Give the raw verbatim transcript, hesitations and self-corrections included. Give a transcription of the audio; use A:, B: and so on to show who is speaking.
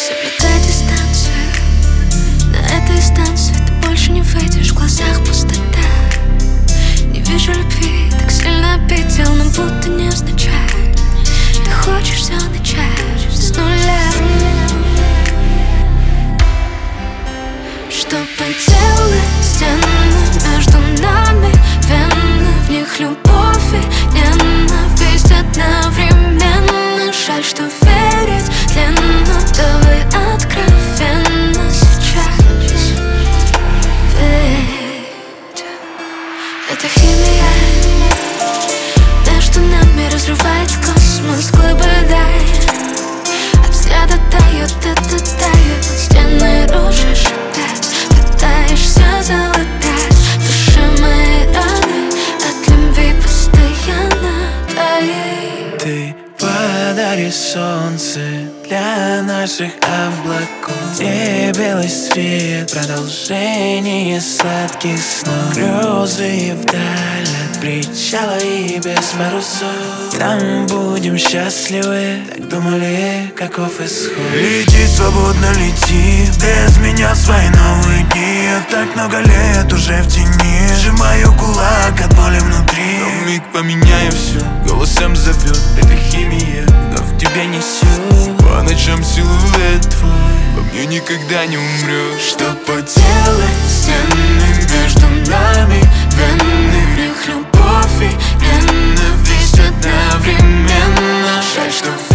A: Соблюдай дистанцию. На этой станции ты больше не выйдешь, в глазах пустота. Не вижу любви, так сильно обидел, но будто не означает. Ты хочешь все начать с нуля. Что поделать, стены между нами, вены, в них любовь и ненависть одновременно. Жаль, что верить длинно, давай откровенно сейчас. Ведь это химия между нами разрывает космос, глыбы льда. От взгляда тает, это тает, стены рушишь опять. Пытаешься залатать души мои раны, от любви постоянно тает.
B: Ты подари солнце для наших облаков, где белый свет, продолжение сладких снов. Грозы вдаль от причала и без парусов. Там будем счастливы, так думали, каков исход. Лети, свободно лети, без меня в свои новые дни. Я так много лет уже в тени, сжимаю кулак от боли внутри.
C: Но миг поменяю все, голосом зовет. Это химия, но в тебе несет. По ночам силуэт твой во мне никогда не умрет.
A: Что поделать, стены между нами, вены, в них любовь и ненависть одновременно. Жаль, что